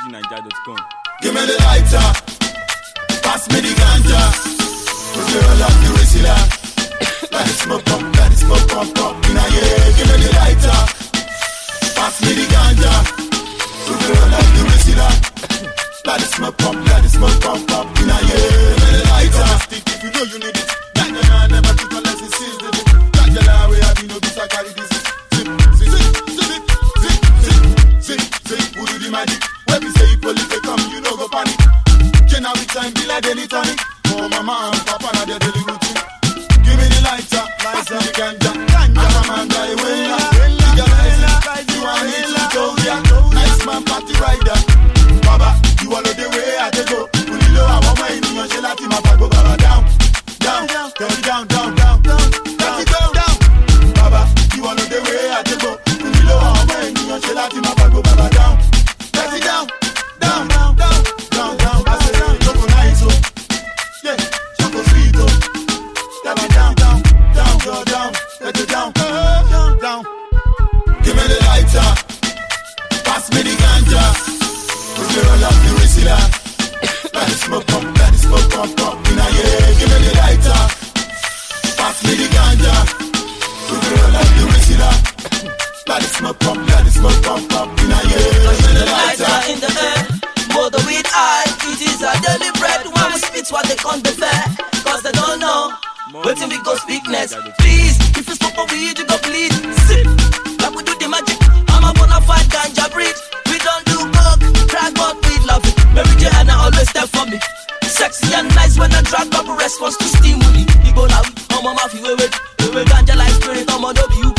fujininja.com. Give me the lighter, pass me the ganja. Put your roll up the whistler. Let it smoke up, let it smoke up. In a yeah, give me the lighter, pass me the ganja. Put your roll up the whistler. Let it smoke up, let it smoke up. In a yeah, give me the lighter. Stick if you know you need it. Ganja never took unless it sees the dip. Ganja we have no this I carry this. Zip, who do the magic? When we say police they come, you know go panic. Now we time be like daily tonic. Oh mama and papa now their daily routine. Give me the lighter, lighter, the ganja. Ganja man die way. Legalize you and me to go, yeah. Nice man party rider. Baba, you all know the way I take go. Ulilo, I want my in your gelati, my bag go baba down. Down, down. Let it go down. Baba, you all know the way I take go. Ulilo, I want my in your gelati, my bag go baba down. Let it down. Down. Give me the lighter, pass me the ganja. Put your roll up the whistler. Let it smoke up. In a yeah, give me the lighter, pass me the ganja. Put your roll up the whistler. Let it smoke up. In a yeah, give me the lighter. In the air, more the weed eye. It is a daily bread. When we spit what they can't defer, cause they don't know. Waiting we go speak next. Please, if you smoke a weed, you go bleed. Sip, like we do the magic. I'm a bona fide ganja breed. We don't do coke, crack, but we love it. Mary J and I always there for me. Sexy and nice when I drag up a response to stimuli. You go now, I'm a mafia, we ganja like spirit, I'm a W.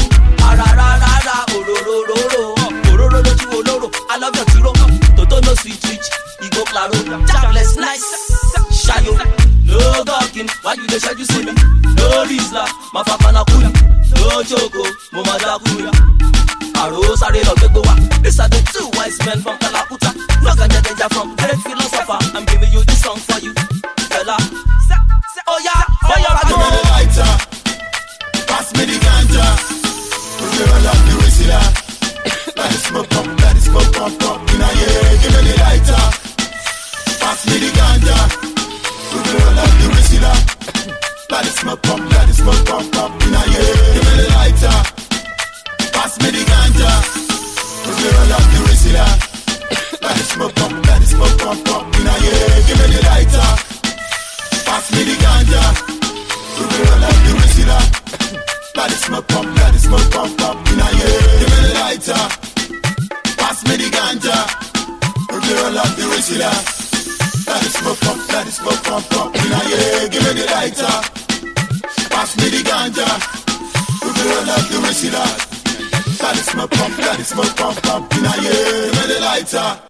I love your tiro. Toto no sweet rich. You go claro, jobless nice. Shayo. No talking, why you dey shed you see me? No Rizla, my papa na kuya. No Choco, mama da kuya. Aro sare lo gbegbo wa. These are the two wise men from Kalakuta. No ganja danger from great philosopher. I'm giving you this song for you, fella. Oh yeah, give me the lighter, pass me the ganja. Put your roll up the whistler. Let it smoke up. In a yeah, give me the lighter, pass me the ganja. Put your roll up the whistler. Let it smoke up. In a yeah, give me the lighter, pass me the ganja. Put your roll up the whistler. Let it smoke up. In a yeah, give me the lighter, pass me the ganja. Put your roll up the whistler. Let it smoke up. In a yeah, give me the lighter, pass me the ganja. Put your roll up the whistler. Let it smoke up. In a yeah, give me the lighter, pass me the ganja. Put your roll up the whistler. Let it smoke up. In a yeah, give me the lighter.